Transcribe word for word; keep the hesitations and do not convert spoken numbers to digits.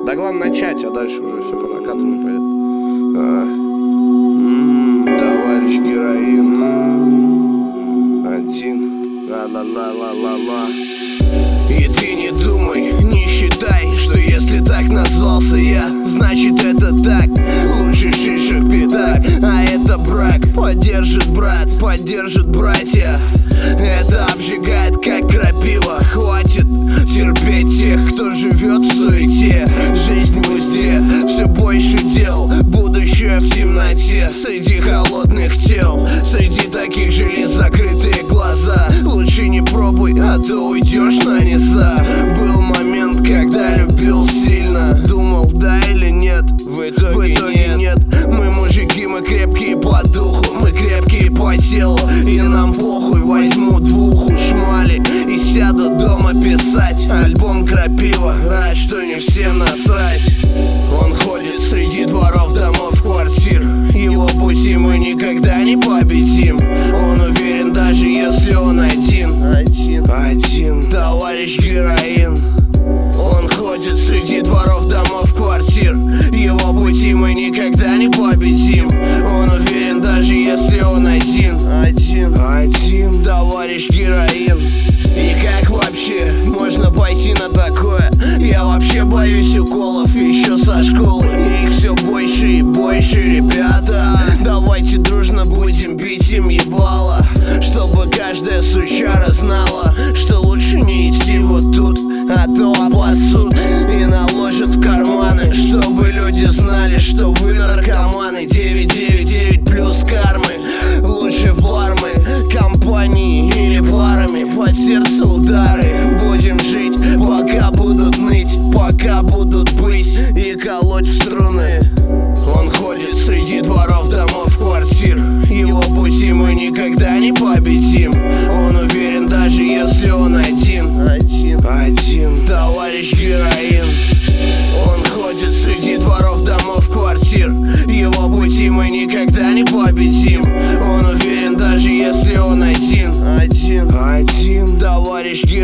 Да главное начать, а дальше уже все по накатанной пойдет. а. М-м, Товарищ героин. М-м, Один. Ла-ла-ла-ла-ла-ла. И ты не думай, не считай, что если так назвался я, значит это так. Лучше шишек пятак, а это брак. Поддержит брат, поддержит братья. Это обжигает, как крапива. Хватит терпеть тех, кто живет в суете. Жизнь в узде, все больше дел. Будущее в темноте, среди холодных тел. Среди таких же лиц закрытые глаза. Лучше не пробуй, а то уйдешь на низа. Был момент, когда любил сильно. Думал, да или нет, в итоге, в итоге нет. нет Мы мужики, мы крепкие по духу, мы крепкие по телу. И нам похуй, возьму двуху шмали и сяду дома писать альбом «Крапива». Рад, что не всем насрать. Он ходит среди дворов, домов, квартир. Его пути мы никогда не победим. Он уверен, даже если он один. Один, один. Товарищ героин. Он ходит среди дворов, домов, квартир. Его пути мы никогда не победим. Он уверен, даже если он один. Один, один. Товарищ героин. И как вообще можно пойти на такое? Я вообще боюсь уколов еще со школы. Их все больше и больше, ребята. Давайте дружно будем бить им ебало, чтобы каждая сучара знала, что лучше не идти вот тут, а то обоссут и наложат в карманы. Чтобы люди знали, что вы наркоманы. Девять девять девять плюс кармы. Лучше в бармы, компании или парами. Под сердце удары. Будем жить, пока будут ныть, пока будут быть и колоть в струны. Он ходит среди дворов, домов, квартир. Его пути мы никогда не победим. Он уверен, даже если он один. Один, один. Товарищ героин. Он ходит среди дворов, домов, квартир. Его пути мы никогда не победим. Он уверен, даже если он один. Один, один. Товарищ героин.